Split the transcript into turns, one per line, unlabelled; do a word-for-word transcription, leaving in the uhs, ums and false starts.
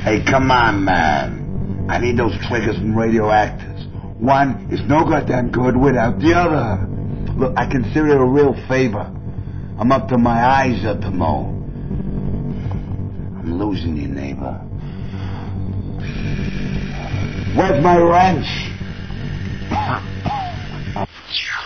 Hey, come on, man. I need those triggers from radioactives. One is no goddamn good without the other. Look, I consider it a real favor. I'm up to my eyes at the mo. I'm losing you, neighbor. Where's my wrench?